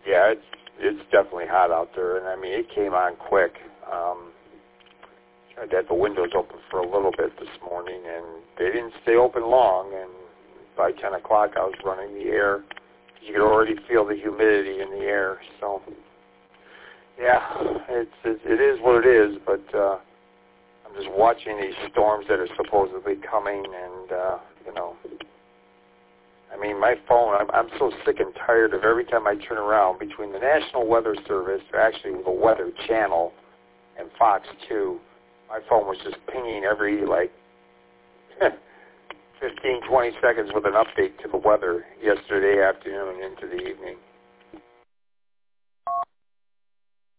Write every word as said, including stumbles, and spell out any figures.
Yeah, it's it's definitely hot out there, and I mean it came on quick. Um, I had the windows open for a little bit this morning, and they didn't stay open long. And by ten o'clock, I was running the air. You could already feel the humidity in the air. So, yeah, it's it, it is what it is. But uh, I'm just watching these storms that are supposedly coming, and uh, you know. I mean, my phone, I'm, I'm so sick and tired of every time I turn around between the National Weather Service, or actually the Weather Channel, and Fox two, my phone was just pinging every, like, fifteen, twenty seconds with an update to the weather yesterday afternoon into the evening.